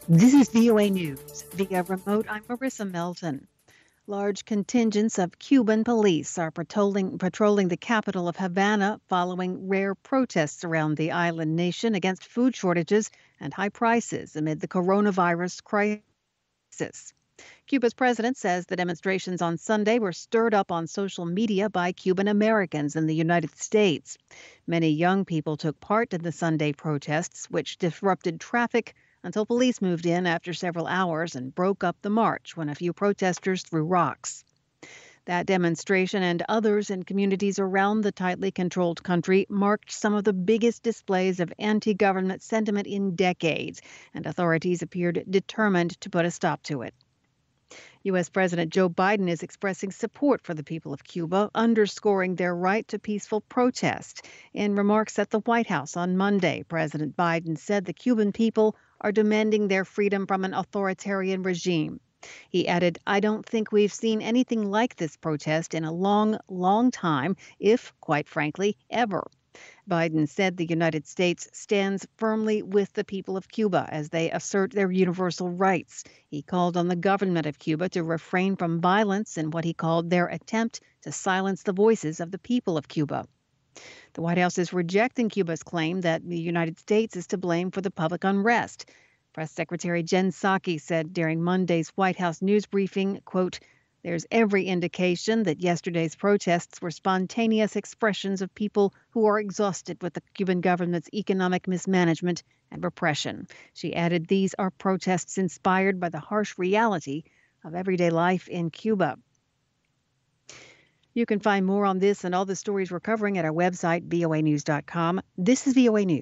This is VOA News. Via remote, I'm Marissa Melton. Large contingents of Cuban police are patrolling the capital of Havana following rare protests around the island nation against food shortages and high prices amid the coronavirus crisis. Cuba's president says the demonstrations on Sunday were stirred up on social media by Cuban Americans in the United States. Many young people took part in the Sunday protests, which disrupted traffic until police moved in after several hours and broke up the march when a few protesters threw rocks. That demonstration and others in communities around the tightly controlled country marked some of the biggest displays of anti government sentiment in decades, and authorities appeared determined to put a stop to it. U.S. President Joe Biden is expressing support for the people of Cuba, underscoring their right to peaceful protest. In remarks at the White House on Monday, President Biden said the Cuban people are demanding their freedom from an authoritarian regime. He added, "I don't think we've seen anything like this protest in a long, long time, if, quite frankly, ever." Biden said the United States stands firmly with the people of Cuba as they assert their universal rights. He called on the government of Cuba to refrain from violence in what he called their attempt to silence the voices of the people of Cuba. The White House is rejecting Cuba's claim that the United States is to blame for the public unrest. Press Secretary Jen Psaki said during Monday's White House news briefing, quote, "There's every indication that yesterday's protests were spontaneous expressions of people who are exhausted with the Cuban government's economic mismanagement and repression." She added, "These are protests inspired by the harsh reality of everyday life in Cuba." You can find more on this and all the stories we're covering at our website, voanews.com. This is VOA News.